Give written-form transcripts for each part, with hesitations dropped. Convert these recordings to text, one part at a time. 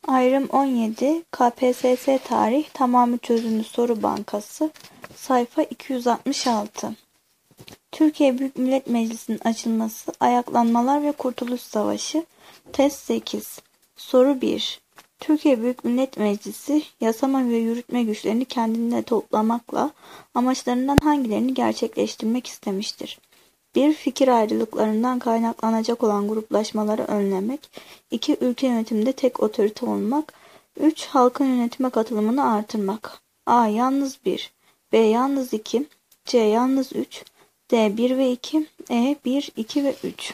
Ayrım 17 KPSS Tarih Tamamı Çözümlü Soru Bankası Sayfa 266 Türkiye Büyük Millet Meclisi'nin açılması, ayaklanmalar ve Kurtuluş Savaşı Test 8 Soru 1 Türkiye Büyük Millet Meclisi, yasama ve yürütme güçlerini kendine toplamakla amaçlarından hangilerini gerçekleştirmek istemiştir? 1. Fikir ayrılıklarından kaynaklanacak olan gruplaşmaları önlemek. 2. Ülke yönetiminde tek otorite olmak. 3. Halkın yönetime katılımını artırmak. A. Yalnız 1. B. Yalnız 2. C. Yalnız 3. D. 1 ve 2. E. 1, 2 ve 3.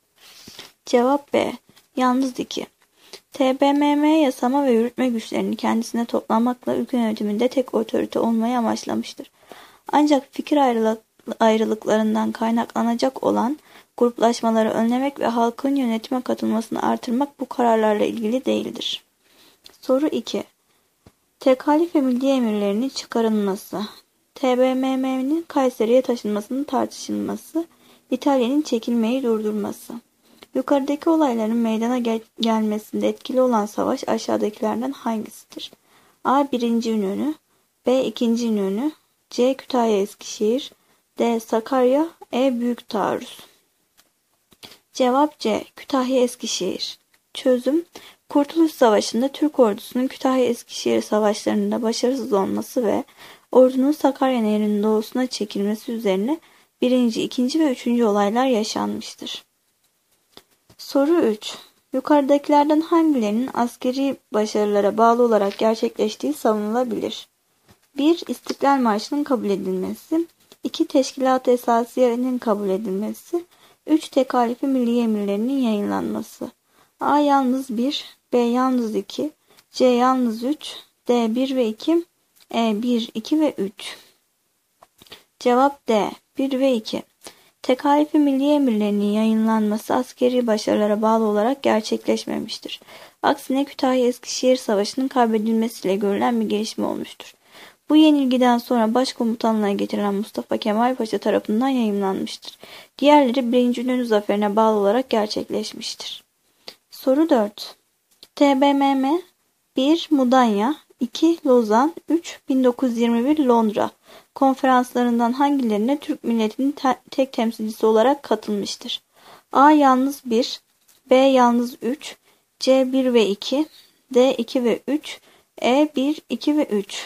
Cevap B. Yalnız 2. TBMM yasama ve yürütme güçlerini kendisine toplamakla ülke yönetiminde tek otorite olmayı amaçlamıştır. Ancak fikir ayrılıklarından kaynaklanacak olan gruplaşmaları önlemek ve halkın yönetime katılmasını artırmak bu kararlarla ilgili değildir. Soru 2. Tekalif ve milli emirlerinin çıkarılması, TBMM'nin Kayseri'ye taşınmasının tartışılması, İtalya'nın çekilmeyi durdurması. Yukarıdaki olayların meydana gelmesinde etkili olan savaş aşağıdakilerden hangisidir? A. 1. İnönü, B. 2. İnönü, C. Kütahya-Eskişehir, D. Sakarya, E. Büyük Taarruz. Cevap C. Kütahya-Eskişehir. Çözüm: Kurtuluş Savaşı'nda Türk ordusunun Kütahya-Eskişehir savaşlarında başarısız olması ve ordunun Sakarya Nehri'nin doğusuna çekilmesi üzerine 1. 2. ve 3. olaylar yaşanmıştır. Soru 3. Yukarıdakilerden hangilerinin askeri başarılara bağlı olarak gerçekleştiği savunulabilir? 1. İstiklal Marşı'nın kabul edilmesi. 2. Teşkilat-ı Esasiye'nin kabul edilmesi. 3. Tekalifi milli emirlerinin yayınlanması. A. Yalnız 1. B. Yalnız 2. C. Yalnız 3. D. 1 ve 2. E. 1, 2 ve 3. Cevap D. 1 ve 2. Tekalifi milli emirlerinin yayınlanması askeri başarılara bağlı olarak gerçekleşmemiştir. Aksine Kütahya-Eskişehir Savaşı'nın kaybedilmesiyle görülen bir gelişme olmuştur. Bu yenilgiden sonra başkomutanlığa getirilen Mustafa Kemal Paşa tarafından yayımlanmıştır. Diğerleri 1. İnönü zaferine bağlı olarak gerçekleşmiştir. Soru 4. TBMM 1. Mudanya 2. Lozan 3. 1921 Londra konferanslarından hangilerine Türk milletinin tek temsilcisi olarak katılmıştır? A. Yalnız 1. B. Yalnız 3. C. 1 ve 2. D. 2 ve 3. E. 1, 2 ve 3.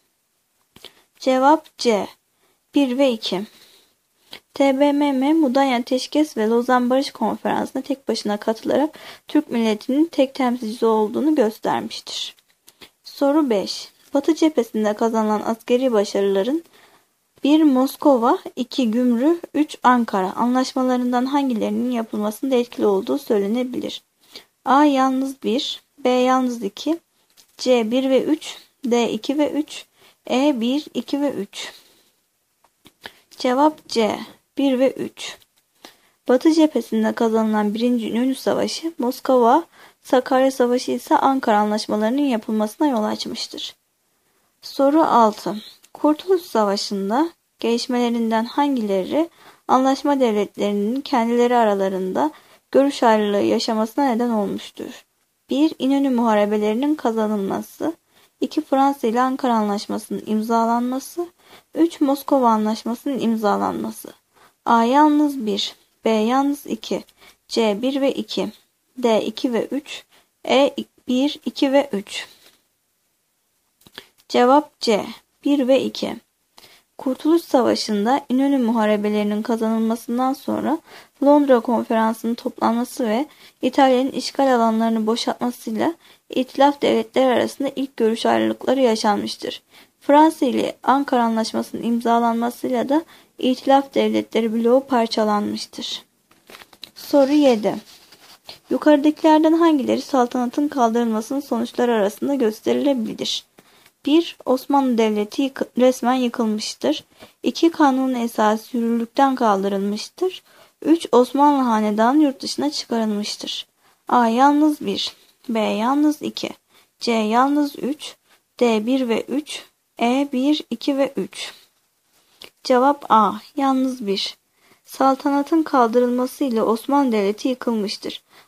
Cevap C. 1 ve 2. TBMM, Mudanya Teşkes ve Lozan Barış Konferansı'na tek başına katılarak Türk milletinin tek temsilcisi olduğunu göstermiştir. Soru 5. Batı cephesinde kazanılan askeri başarıların 1. Moskova, 2. Gümrü, 3. Ankara anlaşmalarından hangilerinin yapılmasında etkili olduğu söylenebilir? A. Yalnız 1. B. Yalnız 2. C. 1 ve 3. D. 2 ve 3. E. 1, 2 ve 3. Cevap C. 1 ve 3. Batı cephesinde kazanılan 1. İnönü Savaşı, Moskova, Sakarya Savaşı ise Ankara anlaşmalarının yapılmasına yol açmıştır. Soru 6. Kurtuluş Savaşı'nda gelişmelerinden hangileri anlaşma devletlerinin kendileri aralarında görüş ayrılığı yaşamasına neden olmuştur? 1. İnönü Muharebelerinin kazanılması. 2. Fransa ile Ankara Anlaşması'nın imzalanması. 3. Moskova Anlaşması'nın imzalanması. A. Yalnız 1. B. Yalnız 2. C. 1 ve 2. D. 2 ve 3. E. 1, 2 ve 3. Cevap C. 1 ve 2. Kurtuluş Savaşı'nda İnönü Muharebelerinin kazanılmasından sonra Londra Konferansı'nın toplanması ve İtalya'nın işgal alanlarını boşaltmasıyla İtilaf devletleri arasında ilk görüş ayrılıkları yaşanmıştır. Fransa ile Ankara Anlaşması'nın imzalanmasıyla da İtilaf devletleri bloğu parçalanmıştır. Soru 7. Yukarıdakilerden hangileri saltanatın kaldırılmasının sonuçları arasında gösterilebilir? 1. Osmanlı Devleti resmen yıkılmıştır. 2. Kanun-u Esası yürürlükten kaldırılmıştır. 3. Osmanlı Hanedanı yurt dışına çıkarılmıştır. A. Yalnız 1. B. Yalnız 2. C. Yalnız 3. D. 1 ve 3. E. 1, 2 ve 3. Cevap A. Yalnız 1. Saltanatın kaldırılmasıyla Osmanlı Devleti yıkılmıştır.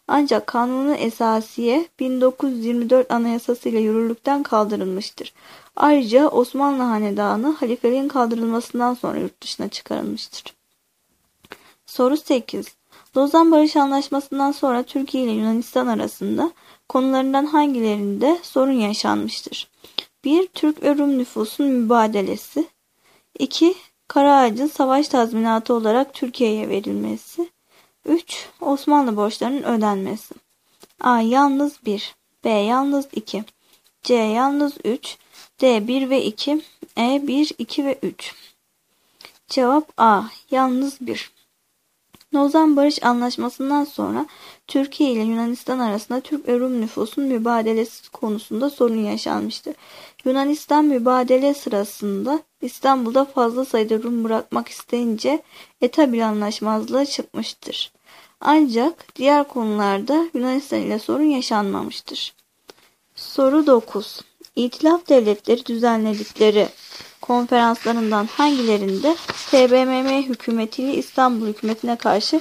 Ancak Kanunu Esasiye 1924 Anayasası ile yürürlükten kaldırılmıştır. Ayrıca Osmanlı Hanedanı halifeliğin kaldırılmasından sonra yurt dışına çıkarılmıştır. Soru 8. Lozan Barış Anlaşması'ndan sonra Türkiye ile Yunanistan arasında konularından hangilerinde sorun yaşanmıştır? 1. Türk ve Rum nüfusun mübadelesi. 2. Karaağaç'ın savaş tazminatı olarak Türkiye'ye verilmesi. 3. Osmanlı borçlarının ödenmesi. A. Yalnız 1. B. Yalnız 2. C. Yalnız 3. D. 1 ve 2. E. 1, 2 ve 3. Cevap A. Yalnız 1. Lozan Barış Anlaşması'ndan sonra Türkiye ile Yunanistan arasında Türk ve Rum nüfusun mübadelesi konusunda sorun yaşanmıştır. Yunanistan mübadele sırasında İstanbul'da fazla sayıda Rum bırakmak isteyince Etabil Anlaşmazlığı çıkmıştır. Ancak diğer konularda Yunanistan ile sorun yaşanmamıştır. Soru 9. İtilaf devletleri düzenledikleri konferanslarından hangilerinde TBMM hükümetiyle İstanbul hükümetine karşı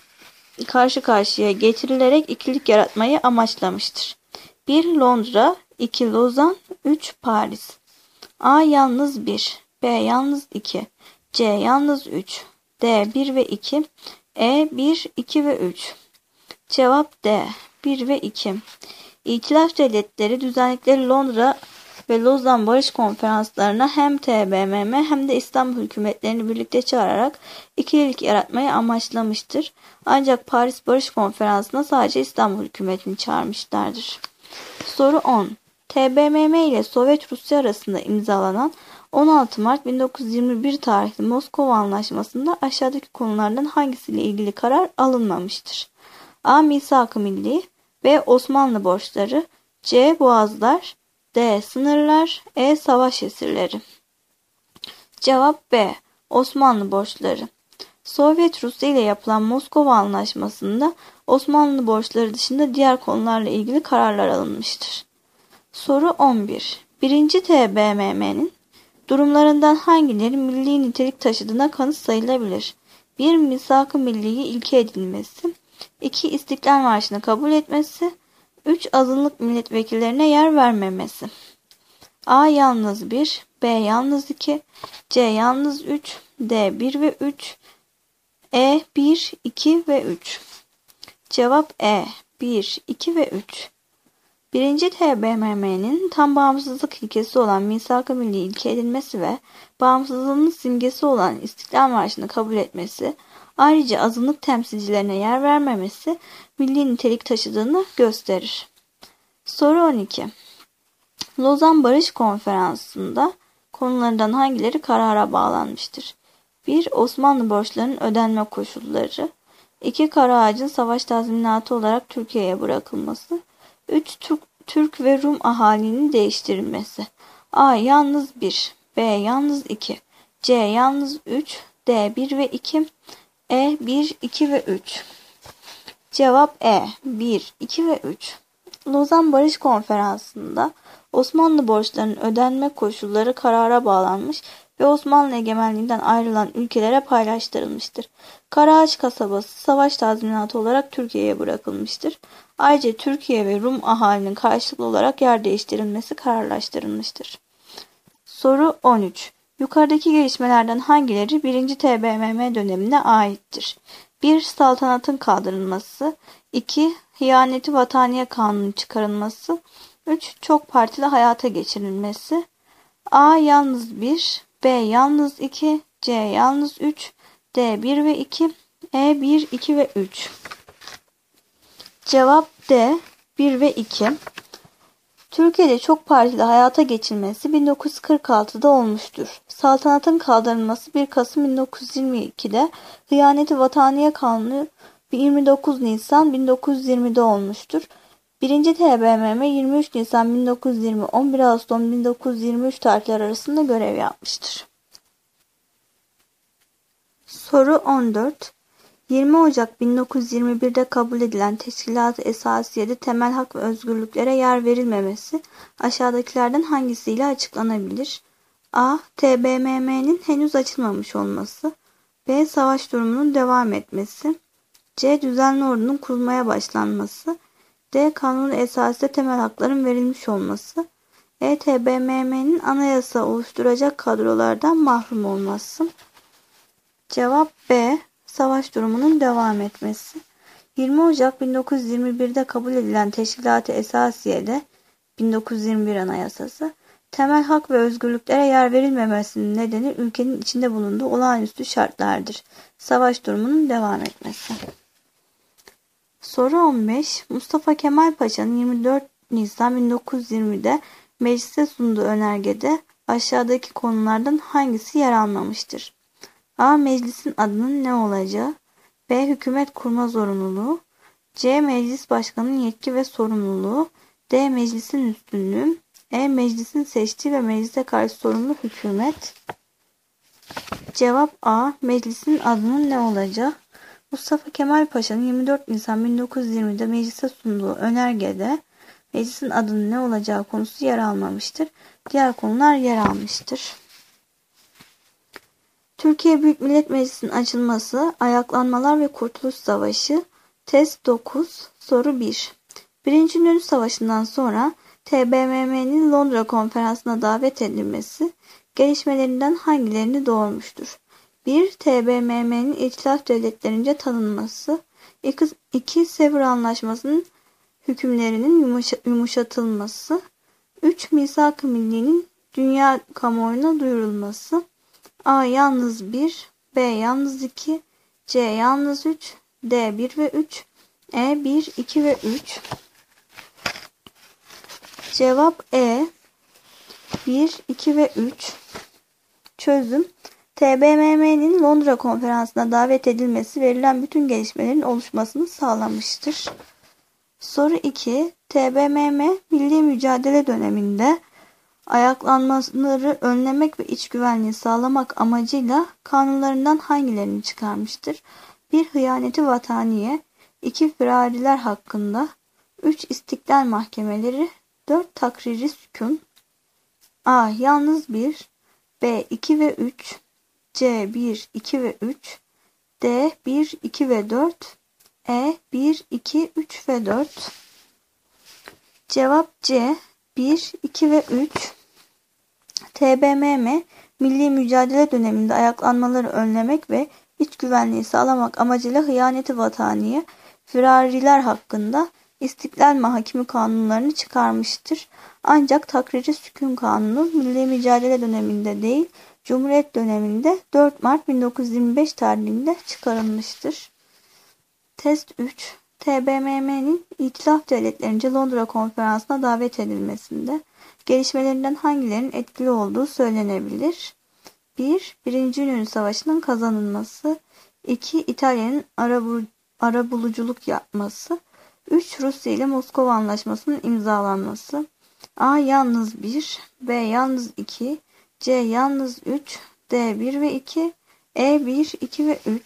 karşıya getirilerek ikilik yaratmayı amaçlamıştır? 1. Londra, 2. Lozan, 3. Paris. A. Yalnız 1. B. Yalnız 2. C. Yalnız 3. D. 1 ve 2. E. 1, 2 ve 3. Cevap D. 1 ve 2. İtilaf devletleri düzenledikleri Londra ve Lozan Barış Konferanslarına hem TBMM hem de İstanbul hükümetlerini birlikte çağırarak ikililik yaratmayı amaçlamıştır. Ancak Paris Barış Konferansı'na sadece İstanbul hükümetini çağırmışlardır. Soru 10. TBMM ile Sovyet Rusya arasında imzalanan 16 Mart 1921 tarihli Moskova Anlaşması'nda aşağıdaki konulardan hangisiyle ilgili karar alınmamıştır? A. Misak-ı Milli. B. Osmanlı borçları. C. Boğazlar. D. Sınırlar. E. Savaş esirleri. Cevap B. Osmanlı borçları. Sovyet Rusya ile yapılan Moskova Anlaşması'nda Osmanlı borçları dışında diğer konularla ilgili kararlar alınmıştır. Soru 11. 1. TBMM'nin durumlarından hangileri milli nitelik taşıdığına kanıt sayılabilir? 1. Misak-ı Milli'yi ilke edilmesi. 2. İstiklal Marşı'nı kabul etmesi. 3. Azınlık milletvekillerine yer vermemesi. A. Yalnız 1. B. Yalnız 2. C. Yalnız 3. D. 1 ve 3. E. 1, 2 ve 3. Cevap E. 1, 2 ve 3. 1. TBMM'nin tam bağımsızlık ilkesi olan Misak-ı Milli ilke edilmesi ve bağımsızlığının simgesi olan İstiklal Marşı'nı kabul etmesi, ayrıca azınlık temsilcilerine yer vermemesi milli nitelik taşıdığını gösterir. Soru 12. Lozan Barış Konferansı'nda konularından hangileri karara bağlanmıştır? 1. Osmanlı borçlarının ödenme koşulları. 2. Karaağaç'ın savaş tazminatı olarak Türkiye'ye bırakılması. 3. Türk ve Rum ahalinin değiştirilmesi. A. Yalnız 1. B. Yalnız 2. C. Yalnız 3. D. 1 ve 2. E. 1, 2 ve 3. Cevap E. 1, 2 ve 3. Lozan Barış Konferansı'nda Osmanlı borçlarının ödenme koşulları karara bağlanmış ve Osmanlı egemenliğinden ayrılan ülkelere paylaştırılmıştır. Karaağaç kasabası savaş tazminatı olarak Türkiye'ye bırakılmıştır. Ayrıca Türkiye ve Rum ahalinin karşılıklı olarak yer değiştirilmesi kararlaştırılmıştır. Soru 13. Yukarıdaki gelişmelerden hangileri 1. TBMM dönemine aittir? 1. Saltanatın kaldırılması. 2. Hıyaneti Vataniye Kanunu çıkarılması. 3. Çok partili hayata geçirilmesi. A. Yalnız 1. B. Yalnız 2. C. Yalnız 3. D. 1 ve 2. E. 1, 2 ve 3. Cevap D. 1 ve 2. Türkiye'de çok partili hayata geçilmesi 1946'da olmuştur. Saltanatın kaldırılması 1 Kasım 1922'de, Hıyaneti Vataniye Kanunu 29 Nisan 1920'de olmuştur. 1. TBMM 23 Nisan 1920, 11 Ağustos 1923 tarihleri arasında görev yapmıştır. Soru 14. 20 Ocak 1921'de kabul edilen Teşkilat-ı Esasiye'de temel hak ve özgürlüklere yer verilmemesi aşağıdakilerden hangisiyle açıklanabilir? A. TBMM'nin henüz açılmamış olması. B. Savaş durumunun devam etmesi. C. Düzenli ordunun kurulmaya başlanması. D. Kanun esasında temel hakların verilmiş olması. E. TBMM'nin anayasa oluşturacak kadrolardan mahrum olması. Cevap B. Savaş durumunun devam etmesi. 20 Ocak 1921'de kabul edilen Teşkilat-ı Esasiye'de 1921 Anayasası, temel hak ve özgürlüklere yer verilmemesinin nedeni ülkenin içinde bulunduğu olağanüstü şartlardır. Savaş durumunun devam etmesi. Soru 15. Mustafa Kemal Paşa'nın 24 Nisan 1920'de meclise sunduğu önergede aşağıdaki konulardan hangisi yer almamıştır? A. Meclisin adının ne olacağı. B. Hükümet kurma zorunluluğu. C. Meclis başkanının yetki ve sorumluluğu. D. Meclisin üstünlüğü. E. Meclisin seçtiği ve meclise karşı sorumlu hükümet. Cevap A. Meclisin adının ne olacağı. Mustafa Kemal Paşa'nın 24 Nisan 1920'de meclise sunduğu önergede meclisin adının ne olacağı konusu yer almamıştır. Diğer konular yer almıştır. Türkiye Büyük Millet Meclisi'nin açılması, ayaklanmalar ve Kurtuluş Savaşı. Test 9, soru 1. Birinci Dünya Savaşı'ndan sonra TBMM'nin Londra Konferansı'na davet edilmesi gelişmelerinden hangilerini doğurmuştur? 1. TBMM'nin İtilaf Devletlerince tanınması. 2. Sevr Anlaşması'nın hükümlerinin yumuşatılması. 3. Misak-ı Milli'nin dünya kamuoyuna duyurulması. A. Yalnız 1, B. Yalnız 2, C. Yalnız 3, D. 1 ve 3, E. 1, 2 ve 3. Cevap E. 1, 2 ve 3. Çözüm. TBMM'nin Londra Konferansı'na davet edilmesi verilen bütün gelişmelerin oluşmasını sağlamıştır. Soru 2. TBMM milli mücadele döneminde ayaklanmaları önlemek ve iç güvenliği sağlamak amacıyla kanunlarından hangilerini çıkarmıştır? 1. Hıyaneti vataniye. 2. Firariler hakkında. 3. İstiklal mahkemeleri. 4. Takriri sükun. A. Yalnız 1, B. 2 ve 3, C. 1, 2 ve 3, D. 1, 2 ve 4, E. 1, 2, 3 ve 4. Cevap C. 1, 2 ve 3. TBMM, milli mücadele döneminde ayaklanmaları önlemek ve iç güvenliği sağlamak amacıyla hıyaneti vataniye, firariler hakkında İstiklal Mahkemi kanunlarını çıkarmıştır. Ancak Takriri Sükun Kanunu milli mücadele döneminde değil, Cumhuriyet döneminde 4 Mart 1925 tarihinde çıkarılmıştır. Test 3. TBMM'nin İtilaf Devletlerince Londra Konferansı'na davet edilmesinde gelişmelerinden hangilerinin etkili olduğu söylenebilir? 1. Birinci Dünya Savaşı'nın kazanılması. 2. İtalya'nın arabuluculuk yapması. 3. Rusya ile Moskova Anlaşması'nın imzalanması. A. Yalnız 1, B. Yalnız 2, C. Yalnız 3, D. 1 ve 2, E. 1, 2 ve 3.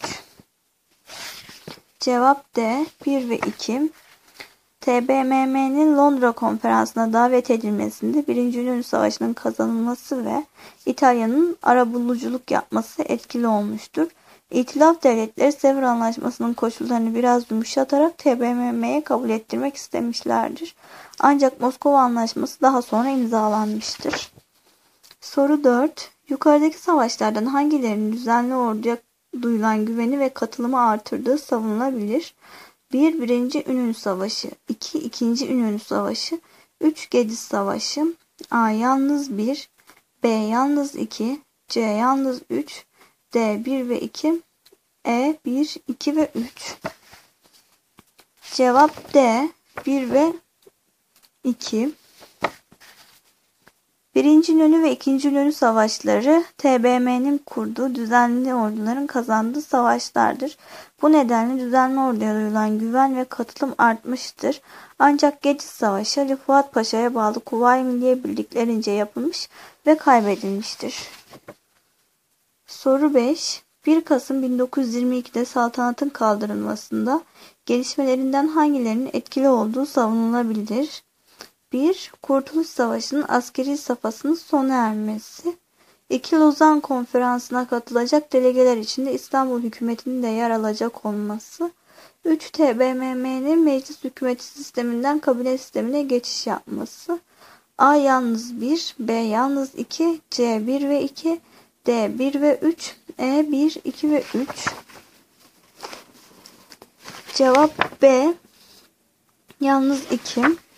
Cevap D. 1 ve 2. TBMM'nin Londra Konferansı'na davet edilmesinde Birinci Dünya Savaşı'nın kazanılması ve İtalya'nın arabuluculuk yapması etkili olmuştur. İtilaf devletleri Sevr Anlaşması'nın koşullarını biraz yumuşatarak TBMM'ye kabul ettirmek istemişlerdir. Ancak Moskova Anlaşması daha sonra imzalanmıştır. Soru 4. Yukarıdaki savaşlardan hangilerinin düzenli orduya duyulan güveni ve katılımı artırdığı savunulabilir? 1. Birinci Ünlü Savaşı. 2. İkinci Ünlü Savaşı. 3. Gediz Savaşı. A. Yalnız 1, B. Yalnız 2, C. Yalnız 3, D. 1 ve 2, E. 1, 2 ve 3. Cevap D. 1 ve 2. Birinci İnönü ve İkinci İnönü Savaşları TBMM'nin kurduğu düzenli orduların kazandığı savaşlardır. Bu nedenle düzenli orduya duyulan güven ve katılım artmıştır. Ancak Gediz Savaşı Ali Fuat Paşa'ya bağlı Kuvayi Milliye birliklerince yapılmış ve kaybedilmiştir. Soru 5. 1 Kasım 1922'de saltanatın kaldırılmasında gelişmelerinden hangilerinin etkili olduğu savunulabilir? 1. Kurtuluş Savaşı'nın askeri safhasının sona ermesi. 2. Lozan Konferansı'na katılacak delegeler içinde İstanbul hükümetinin de yer alacak olması. 3. TBMM'nin meclis hükümeti sisteminden kabine sistemine geçiş yapması. A yalnız 1, B yalnız 2, C 1 ve 2, D 1 ve 3, E 1, 2 ve 3. Cevap B yalnız 2.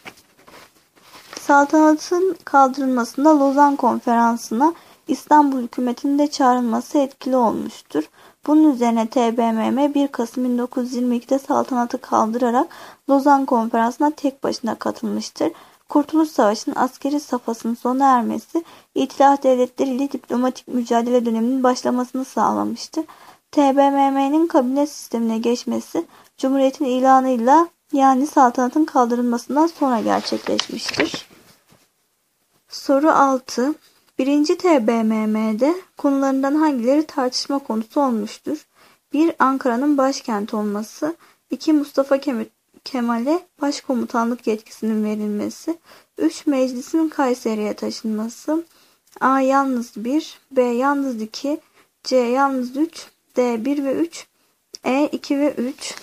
Saltanatın kaldırılmasında Lozan Konferansı'na İstanbul hükümetinin de çağrılması etkili olmuştur. Bunun üzerine TBMM 1 Kasım 1922'de saltanatı kaldırarak Lozan Konferansı'na tek başına katılmıştır. Kurtuluş Savaşı'nın askeri safhasının sona ermesi, İtilaf Devletleri ile diplomatik mücadele döneminin başlamasını sağlamıştır. TBMM'nin kabine sistemine geçmesi, Cumhuriyet'in ilanıyla yani saltanatın kaldırılmasından sonra gerçekleşmiştir. Soru 6. 1. TBMM'de konularından hangileri tartışma konusu olmuştur? 1. Ankara'nın başkent olması. 2. Mustafa Kemal'e başkomutanlık yetkisinin verilmesi. 3. Meclisin Kayseri'ye taşınması. A yalnız 1, B yalnız 2, C yalnız 3, D 1 ve 3, E 2 ve 3.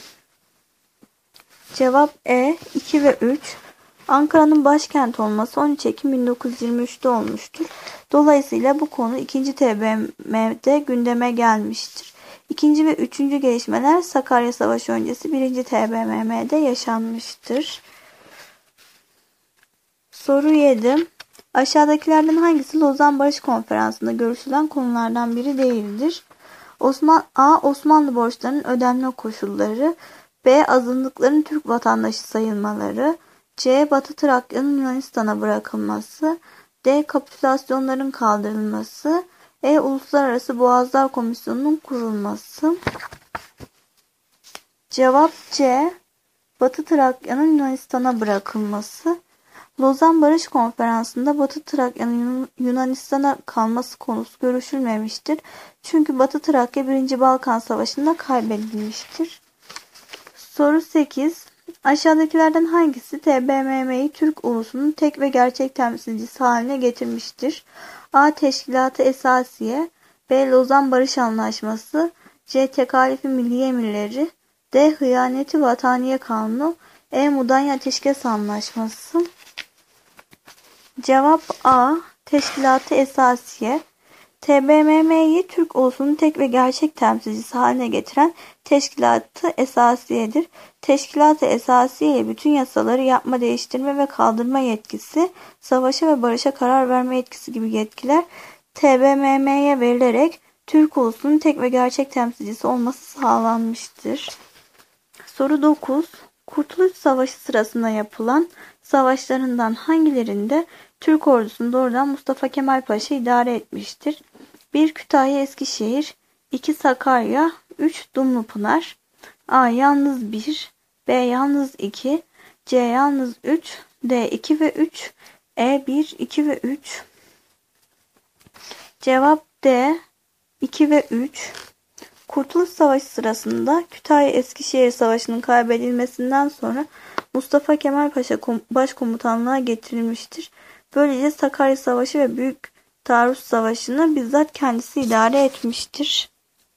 Cevap E 2 ve 3. Ankara'nın başkent olması 13 Ekim 1923'te olmuştur. Dolayısıyla bu konu 2. TBMM'de gündeme gelmiştir. İkinci ve üçüncü gelişmeler Sakarya Savaşı öncesi 1. TBMM'de yaşanmıştır. Soru 7. Aşağıdakilerden hangisi Lozan Barış Konferansı'nda görüşülen konulardan biri değildir? A. Osmanlı borçlarının ödenme koşulları. B. Azınlıkların Türk vatandaşı sayılmaları. C. Batı Trakya'nın Yunanistan'a bırakılması. D. Kapitülasyonların kaldırılması. E. Uluslararası Boğazlar Komisyonu'nun kurulması. Cevap C. Batı Trakya'nın Yunanistan'a bırakılması. Lozan Barış Konferansı'nda Batı Trakya'nın Yunanistan'a kalması konusu görüşülmemiştir. Çünkü Batı Trakya 1. Balkan Savaşı'nda kaybedilmiştir. Soru 8. Aşağıdakilerden hangisi TBMM'yi Türk ulusunun tek ve gerçek temsilcisi haline getirmiştir? A. Teşkilat-ı Esasiye. B. Lozan Barış Anlaşması. C. Tekalifi Milli Emirleri. D. Hıyaneti Vataniye Kanunu. E. Mudanya Ateşkes Anlaşması. Cevap A. Teşkilat-ı Esasiye. TBMM'yi Türk ulusunun tek ve gerçek temsilcisi haline getiren Teşkilat-ı Esasiye'dir. Teşkilat-ı Esasiye ile bütün yasaları yapma, değiştirme ve kaldırma yetkisi, savaşa ve barışa karar verme yetkisi gibi yetkiler TBMM'ye verilerek Türk ulusunun tek ve gerçek temsilcisi olması sağlanmıştır. Soru 9. Kurtuluş Savaşı sırasında yapılan savaşlarından hangilerinde Türk ordusunu doğrudan Mustafa Kemal Paşa idare etmiştir? 1. Kütahya Eskişehir. 2. Sakarya. 3. Dumlupınar. A yalnız 1, B yalnız 2, C yalnız 3, D 2 ve 3, E 1, 2 ve 3. Cevap D 2 ve 3. Kurtuluş Savaşı sırasında Kütahya-Eskişehir Savaşı'nın kaybedilmesinden sonra Mustafa Kemal Paşa başkomutanlığa getirilmiştir. Böylece Sakarya Savaşı ve Büyük Taarruz Savaşı'nı bizzat kendisi idare etmiştir.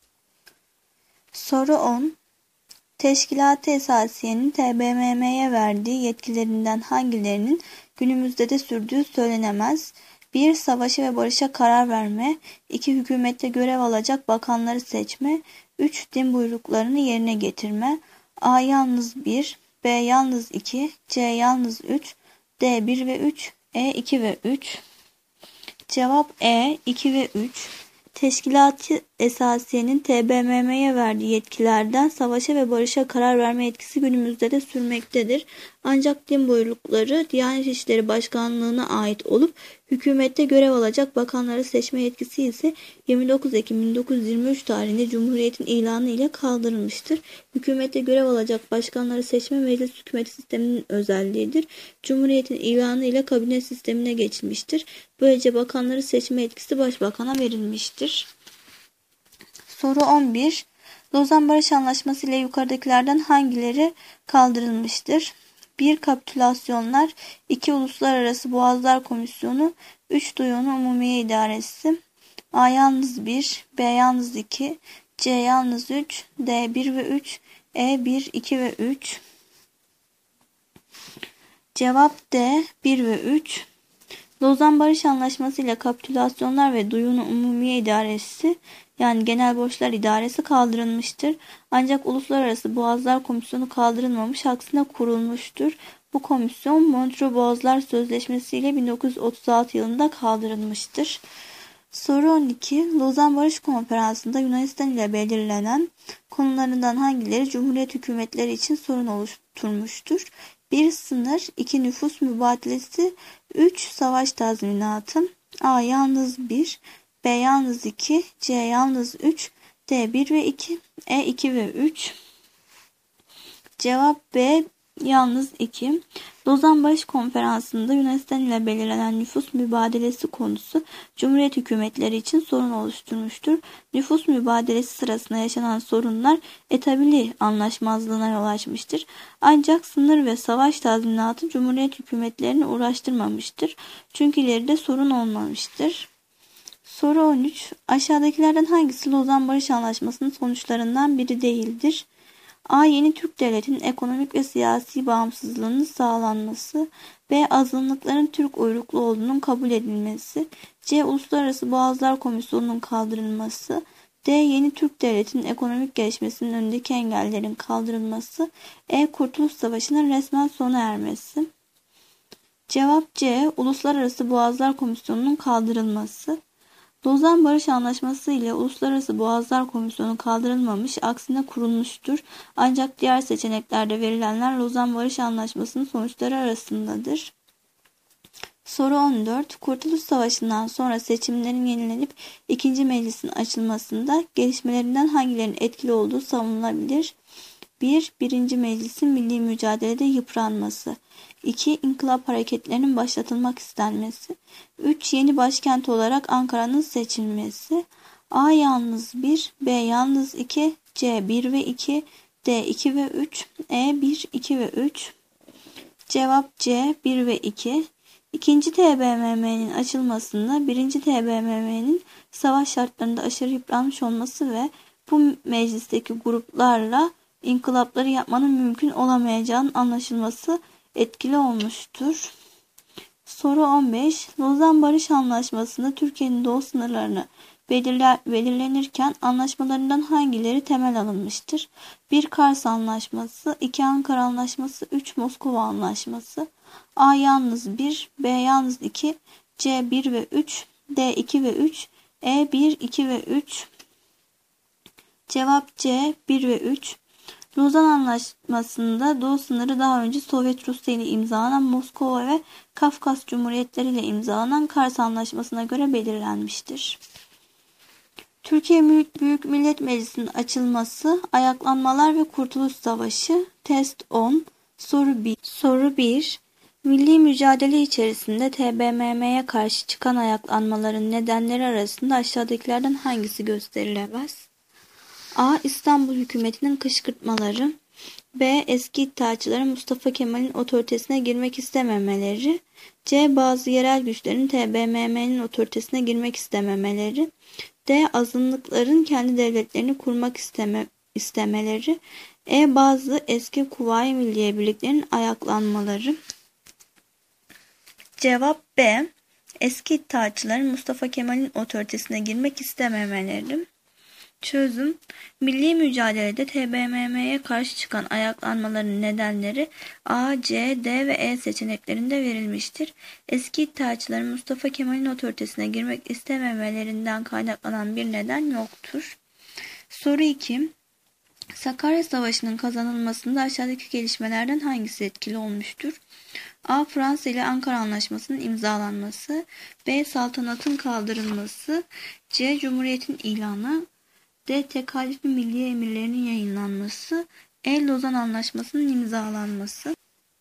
Soru 10. Teşkilat-ı Esasiye'nin TBMM'ye verdiği yetkilerinden hangilerinin günümüzde de sürdüğü söylenemez? 1. Savaşa ve barışa karar verme. 2. Hükümette görev alacak bakanları seçme. 3. Din buyruklarını yerine getirme. A yalnız 1, B yalnız 2, C yalnız 3, D 1 ve 3, E 2 ve 3. Cevap E 2 ve 3. Teşkilat-ı Esasiye'nin TBMM'ye verdiği yetkilerden savaşa ve barışa karar verme yetkisi günümüzde de sürmektedir. Ancak din buyrukları Diyanet İşleri Başkanlığı'na ait olup hükümette görev alacak bakanları seçme yetkisi ise 29 Ekim 1923 tarihinde Cumhuriyet'in ilanı ile kaldırılmıştır. Hükümette görev alacak başkanları seçme meclis hükümeti sisteminin özelliğidir. Cumhuriyet'in ilanı ile kabine sistemine geçilmiştir. Böylece bakanları seçme yetkisi başbakana verilmiştir. Soru 11. Lozan Barış Anlaşması ile yukarıdakilerden hangileri kaldırılmıştır? 1. Kapitülasyonlar. 2. Uluslararası Boğazlar Komisyonu. 3. Duyunu Umumiye İdaresi. A yalnız 1, B yalnız 2, C yalnız 3, D 1 ve 3, E 1, 2 ve 3. Cevap D 1 ve 3. Lozan Barış Anlaşması ile Kapitülasyonlar ve Duyunu Umumiye İdaresi yani Genel Borçlar İdaresi kaldırılmıştır. Ancak Uluslararası Boğazlar Komisyonu kaldırılmamış, aksine kurulmuştur. Bu komisyon Montreux Boğazlar Sözleşmesi ile 1936 yılında kaldırılmıştır. Soru 12. Lozan Barış Konferansı'nda Yunanistan ile belirlenen konularından hangileri Cumhuriyet hükümetleri için sorun oluşturmuştur? 1. Sınır, 2. Nüfus mübadelesi, 3. Savaş tazminatı. A. Yalnız 1, B. Yalnız 2, C. Yalnız 3, D. 1 ve 2, E. 2 ve 3. Cevap B. Yalnız 2. Lozan Barış Konferansı'nda Yunanistan ile belirlenen nüfus mübadelesi konusu Cumhuriyet hükümetleri için sorun oluşturmuştur. Nüfus mübadelesi sırasında yaşanan sorunlar etabili anlaşmazlığına yol açmıştır. Ancak sınır ve savaş tazminatı Cumhuriyet hükümetlerini uğraştırmamıştır. Çünkü ileride sorun olmamıştır. Soru 13. Aşağıdakilerden hangisi Lozan Barış Anlaşması'nın sonuçlarından biri değildir? A. Yeni Türk Devleti'nin ekonomik ve siyasi bağımsızlığının sağlanması. B. Azınlıkların Türk uyruklu olduğunun kabul edilmesi. C. Uluslararası Boğazlar Komisyonu'nun kaldırılması. D. Yeni Türk Devleti'nin ekonomik gelişmesinin önündeki engellerin kaldırılması. E. Kurtuluş Savaşı'nın resmen sona ermesi. Cevap C. Uluslararası Boğazlar Komisyonu'nun kaldırılması. Lozan Barış Anlaşması ile Uluslararası Boğazlar Komisyonu kaldırılmamış, aksine kurulmuştur. Ancak diğer seçeneklerde verilenler Lozan Barış Anlaşması'nın sonuçları arasındadır. Soru 14. Kurtuluş Savaşı'ndan sonra seçimlerin yenilenip ikinci meclisin açılmasında gelişmelerinden hangilerinin etkili olduğu savunulabilir? 1. Birinci Meclisin milli mücadelede yıpranması. 2. İnkılap hareketlerinin başlatılmak istenmesi. 3. Yeni başkent olarak Ankara'nın seçilmesi. A. Yalnız 1, B. Yalnız 2, C. 1 ve 2, D. 2 ve 3, E. 1, 2 ve 3. Cevap C. 1 ve 2. İkinci TBMM'nin açılmasında birinci TBMM'nin savaş şartlarında aşırı yıpranmış olması ve bu meclisteki gruplarla inkılapları yapmanın mümkün olamayacağının anlaşılması etkili olmuştur. Soru 15. Lozan Barış Anlaşması'nda Türkiye'nin doğu sınırlarını belirlenirken anlaşmalarından hangileri temel alınmıştır? 1. Kars Anlaşması, 2. Ankara Anlaşması, 3. Moskova Anlaşması. A. Yalnız 1, B. Yalnız 2, C. 1 ve 3, D. 2 ve 3, E. 1, 2 ve 3. Cevap C. 1 ve 3. Lozan Anlaşması'nda doğu sınırı daha önce Sovyet Rusya ile imzalanan Moskova ve Kafkas Cumhuriyetleri ile imzalanan Kars Anlaşması'na göre belirlenmiştir. Türkiye Büyük Millet Meclisi'nin açılması, ayaklanmalar ve Kurtuluş Savaşı. Test 10. Soru 1. Milli mücadele içerisinde TBMM'ye karşı çıkan ayaklanmaların nedenleri arasında aşağıdakilerden hangisi gösterilemez? A. İstanbul hükümetinin kışkırtmaları. B. Eski iddiaçıların Mustafa Kemal'in otoritesine girmek istememeleri. C. Bazı yerel güçlerin TBMM'nin otoritesine girmek istememeleri. D. Azınlıkların kendi devletlerini kurmak istemeleri. E. Bazı eski Kuvayi Milliye Birliklerinin ayaklanmaları. Cevap B. Eski iddiaçıların Mustafa Kemal'in otoritesine girmek istememeleri. Çözüm. Milli mücadelede TBMM'ye karşı çıkan ayaklanmaların nedenleri A, C, D ve E seçeneklerinde verilmiştir. Eski iddiaçıların Mustafa Kemal'in otoritesine girmek istememelerinden kaynaklanan bir neden yoktur. Soru 2. Sakarya Savaşı'nın kazanılmasında aşağıdaki gelişmelerden hangisi etkili olmuştur? A. Fransa ile Ankara Anlaşması'nın imzalanması. B. Saltanatın kaldırılması. C. Cumhuriyetin ilanı. D. Tekalifi Milliye Emirlerinin yayınlanması. E. Lozan Anlaşması'nın imzalanması.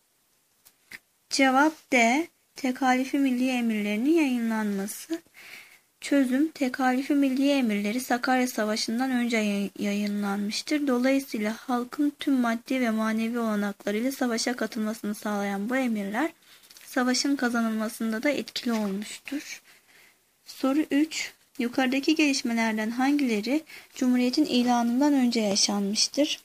Cevap D. Tekalifi Milliye Emirlerinin yayınlanması. Çözüm. Tekalifi Milliye Emirleri Sakarya Savaşı'ndan önce yayınlanmıştır. Dolayısıyla halkın tüm maddi ve manevi olanaklarıyla savaşa katılmasını sağlayan bu emirler savaşın kazanılmasında da etkili olmuştur. Soru 3. Yukarıdaki gelişmelerden hangileri Cumhuriyet'in ilanından önce yaşanmıştır?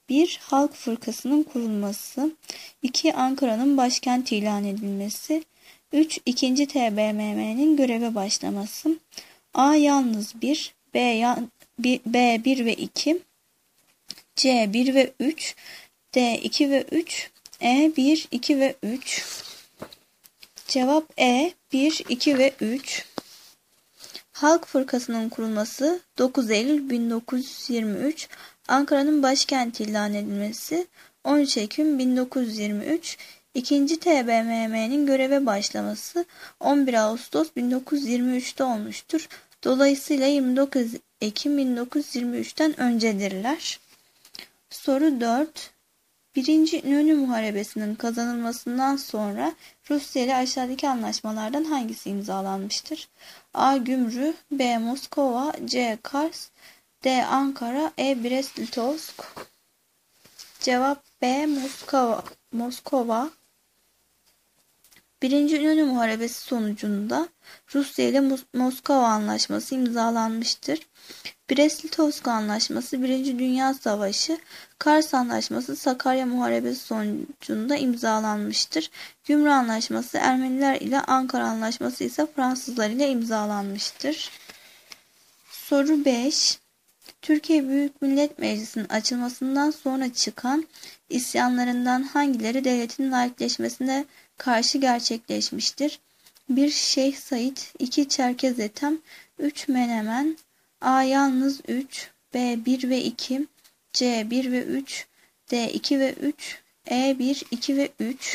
1. Halk Fırkası'nın kurulması. 2. Ankara'nın başkenti ilan edilmesi. 3. 2. TBMM'nin göreve başlaması. A. Yalnız 1, B 1 ve 2, C 1 ve 3, D 2 ve 3, E 1, 2 ve 3. Cevap E 1, 2 ve 3. Halk Fırkası'nın kurulması 9 Eylül 1923, Ankara'nın başkenti ilan edilmesi 13 Ekim 1923, 2. TBMM'nin göreve başlaması 11 Ağustos 1923'te olmuştur. Dolayısıyla 29 Ekim 1923'ten öncedirler. Soru 4. Birinci İnönü Muharebesi'nin kazanılmasından sonra Rusya ile aşağıdaki anlaşmalardan hangisi imzalanmıştır? A. Gümrü, B. Moskova, C. Kars, D. Ankara, E. Brest-Litovsk. Cevap B. Moskova. Birinci İnönü Muharebesi sonucunda Rusya ile Moskova Anlaşması imzalanmıştır. Brest-Litovsk Anlaşması 1. Dünya Savaşı, Kars Anlaşması Sakarya Muharebesi sonucunda imzalanmıştır. Gümrü Anlaşması Ermeniler ile, Ankara Anlaşması ise Fransızlar ile imzalanmıştır. Soru 5. Türkiye Büyük Millet Meclisi'nin açılmasından sonra çıkan isyanlarından hangileri devletin laikleşmesine karşı gerçekleşmiştir? 1. Şeyh Said, 2. Çerkez Ethem, 3. Menemen, A. Yalnız 3, B. 1 ve 2, C. 1 ve 3, D. 2 ve 3, E. 1, 2 ve 3.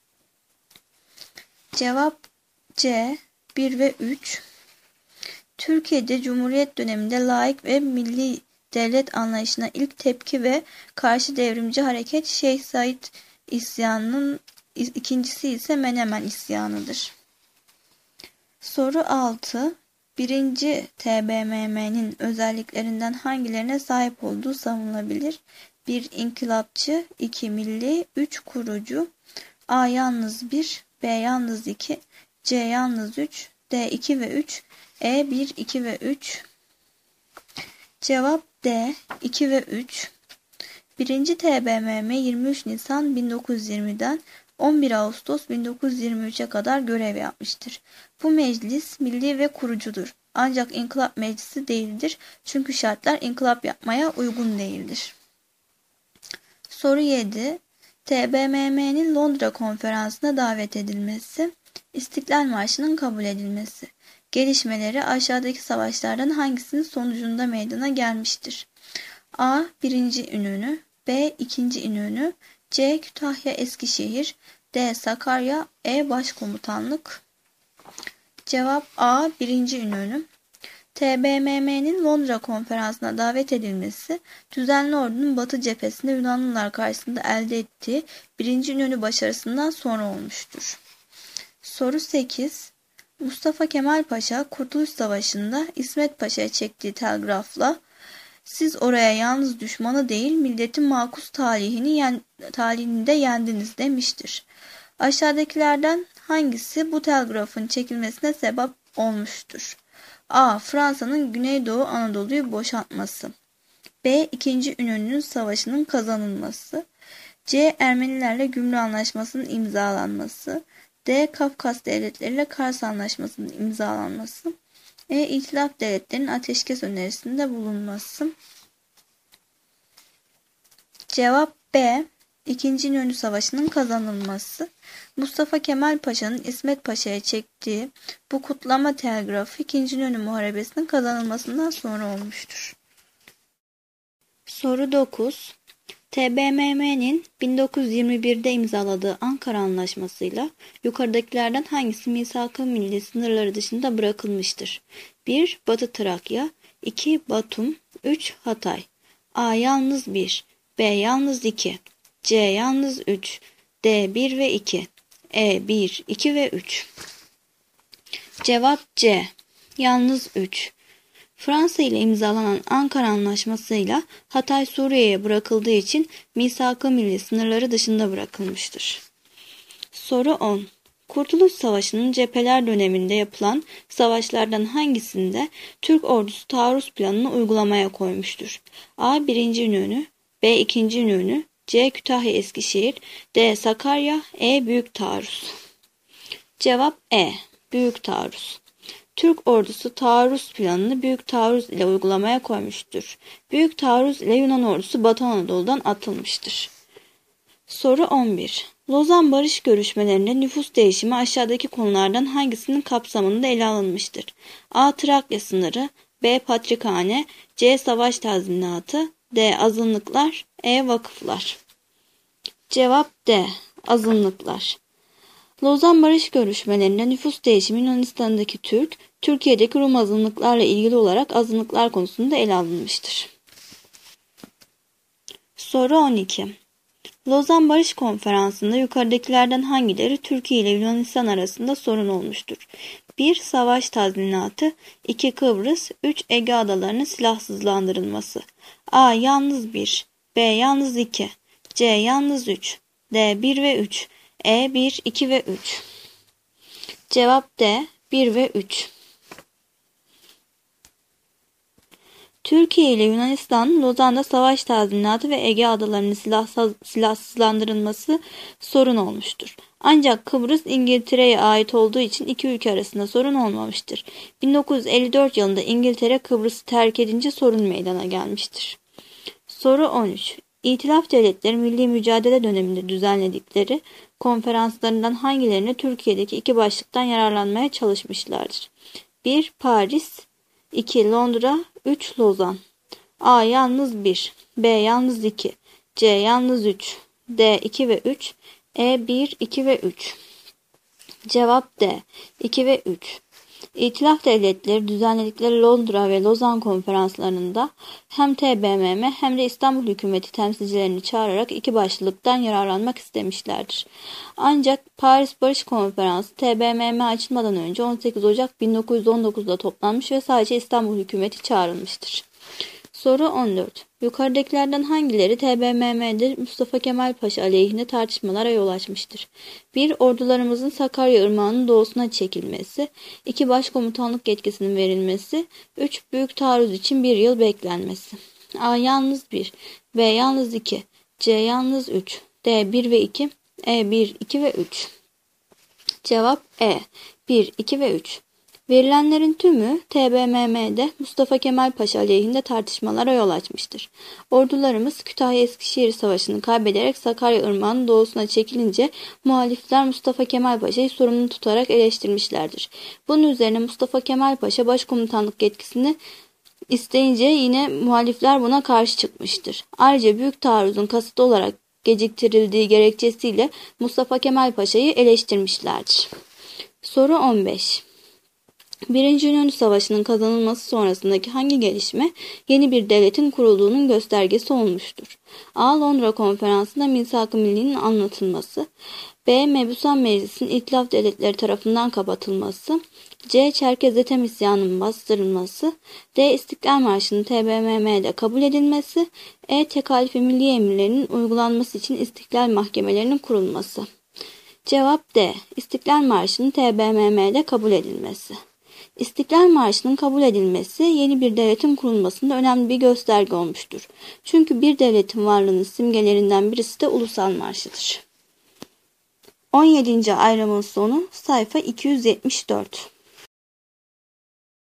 Cevap C. 1 ve 3. Türkiye'de Cumhuriyet döneminde laik ve milli devlet anlayışına ilk tepki ve karşı devrimci hareket Şeyh Said isyanının, ikincisi ise Menemen isyanıdır. Soru 6. 1. TBMM'nin özelliklerinden hangilerine sahip olduğu savunulabilir? 1. İnkılapçı, 2. Milli, 3. Kurucu. A. Yalnız 1, B. Yalnız 2, C. Yalnız 3, D. 2 ve 3, E. 1, 2 ve 3. Cevap D. 2 ve 3. 1. TBMM 23 Nisan 1920'den 11 Ağustos 1923'e kadar görev yapmıştır. Bu meclis milli ve kurucudur. Ancak inkılap meclisi değildir. Çünkü şartlar inkılap yapmaya uygun değildir. Soru 7. TBMM'nin Londra Konferansı'na davet edilmesi, İstiklal Marşı'nın kabul edilmesi. Gelişmeleri aşağıdaki savaşlardan hangisinin sonucunda meydana gelmiştir? A. 1. İnönü, B. 2. İnönü, C. Kütahya Eskişehir, D. Sakarya, E. Başkomutanlık. Cevap A. 1. İnönü. TBMM'nin Londra Konferansı'na davet edilmesi, düzenli ordunun Batı cephesinde Yunanlılar karşısında elde ettiği 1. İnönü başarısından sonra olmuştur. Soru 8. Mustafa Kemal Paşa Kurtuluş Savaşı'nda İsmet Paşa'ya çektiği telgrafla "Siz oraya yalnız düşmanı değil, milletin makus talihini de yendiniz" demiştir. Aşağıdakilerden hangisi bu telgrafın çekilmesine sebep olmuştur? A. Fransa'nın Güneydoğu Anadolu'yu boşaltması. B. 2. İnönü'nün savaşının kazanılması. C. Ermenilerle Gümrü Anlaşması'nın imzalanması. D. Kafkas devletleriyle Kars Anlaşması'nın imzalanması. E. İtilaf devletlerinin ateşkes önerisinde bulunması. Cevap B. 2. İnönü Savaşı'nın kazanılması. Mustafa Kemal Paşa'nın İsmet Paşa'ya çektiği bu kutlama telgrafı 2. İnönü Muharebesi'nin kazanılmasından sonra olmuştur. Soru 9. TBMM'nin 1921'de imzaladığı Ankara Anlaşması'yla yukarıdakilerden hangisi misak-ı milli sınırları dışında bırakılmıştır? 1. Batı Trakya, 2. Batum, 3. Hatay. A. Yalnız 1, B. Yalnız 2, C. Yalnız 3, D. 1 ve 2, E. 1, 2 ve 3. Cevap C. Yalnız 3. Fransa ile imzalanan Ankara Anlaşması'yla Hatay Suriye'ye bırakıldığı için misak-ı milli sınırları dışında bırakılmıştır. Soru 10. Kurtuluş Savaşı'nın cepheler döneminde yapılan savaşlardan hangisinde Türk ordusu taarruz planını uygulamaya koymuştur? A. 1. İnönü, B. İkinci İnönü, C. Kütahya Eskişehir, D. Sakarya, E. Büyük Taarruz. Cevap E. Büyük Taarruz. Türk ordusu taarruz planını Büyük Taarruz ile uygulamaya koymuştur. Büyük Taarruz ile Yunan ordusu Batı Anadolu'dan atılmıştır. Soru 11. Lozan Barış Görüşmelerinde nüfus değişimi aşağıdaki konulardan hangisinin kapsamında ele alınmıştır? A. Trakya sınırı, B. Patrikhane, C. Savaş tazminatı, D. Azınlıklar, E. Vakıflar. Cevap D. Azınlıklar. Lozan Barış Görüşmelerinde nüfus değişimi Yunanistan'daki Türk, Türkiye'deki Rum azınlıklarla ilgili olarak azınlıklar konusunda ele alınmıştır. Soru 12. Lozan Barış Konferansı'nda yukarıdakilerden hangileri Türkiye ile Yunanistan arasında sorun olmuştur? 1. Savaş tazminatı, 2. Kıbrıs, 3. Ege adalarının silahsızlandırılması. A. Yalnız 1, B. Yalnız 2, C. Yalnız 3, D. 1 ve 3, E. 1, 2 ve 3. Cevap D. 1 ve 3. Türkiye ile Yunanistan, Lozan'da savaş tazminatı ve Ege adalarının silahsızlandırılması sorun olmuştur. Ancak Kıbrıs İngiltere'ye ait olduğu için iki ülke arasında sorun olmamıştır. 1954 yılında İngiltere Kıbrıs'ı terk edince sorun meydana gelmiştir. Soru 13. İtilaf Devletleri milli mücadele döneminde düzenledikleri konferanslarından hangilerine Türkiye'deki iki başlıktan yararlanmaya çalışmışlardır? 1. Paris, 2. Londra, 3. Lozan. A. Yalnız 1, B. Yalnız 2, C. Yalnız 3, D. 2 ve 3, E. 1, 2 ve 3. Cevap D. 2 ve 3. İtilaf Devletleri düzenledikleri Londra ve Lozan konferanslarında hem TBMM hem de İstanbul hükümeti temsilcilerini çağırarak iki başlıktan yararlanmak istemişlerdir. Ancak Paris Barış Konferansı TBMM açılmadan önce 18 Ocak 1919'da toplanmış ve sadece İstanbul hükümeti çağrılmıştır. Soru 14. Yukarıdakilerden hangileri TBMM'de Mustafa Kemal Paşa aleyhine tartışmalara yol açmıştır? 1. Ordularımızın Sakarya Irmağı'nın doğusuna çekilmesi, 2. Başkomutanlık yetkisinin verilmesi, 3. Büyük taarruz için 1 yıl beklenmesi. A. Yalnız 1, B. Yalnız 2, C. Yalnız 3, D. 1 ve 2, E. 1, 2 ve 3. Cevap E. 1, 2 ve 3. Verilenlerin tümü TBMM'de Mustafa Kemal Paşa aleyhinde tartışmalara yol açmıştır. Ordularımız Kütahya-Eskişehir Savaşı'nı kaybederek Sakarya Irmağı'nın doğusuna çekilince muhalifler Mustafa Kemal Paşa'yı sorumlu tutarak eleştirmişlerdir. Bunun üzerine Mustafa Kemal Paşa başkomutanlık yetkisini isteyince yine muhalifler buna karşı çıkmıştır. Ayrıca büyük taarruzun kasıtlı olarak geciktirildiği gerekçesiyle Mustafa Kemal Paşa'yı eleştirmişlerdir. Soru 15. Birinci İnönü Savaşı'nın kazanılması sonrasındaki hangi gelişme yeni bir devletin kurulduğunun göstergesi olmuştur? A. Londra Konferansı'nda Misak-ı Milli'nin anlatılması, B. Mebusan Meclisi'nin İtilaf Devletleri tarafından kapatılması, C. Çerkez Etem isyanının bastırılması, D. İstiklal Marşı'nın TBMM'de kabul edilmesi, E. Tekalifi milli emirlerinin uygulanması için istiklal mahkemelerinin kurulması. Cevap D. İstiklal Marşı'nın TBMM'de kabul edilmesi. İstiklal Marşı'nın kabul edilmesi yeni bir devletin kurulmasında önemli bir gösterge olmuştur. Çünkü bir devletin varlığının simgelerinden birisi de Ulusal Marşı'dır. 17. ayrımın sonu sayfa 274.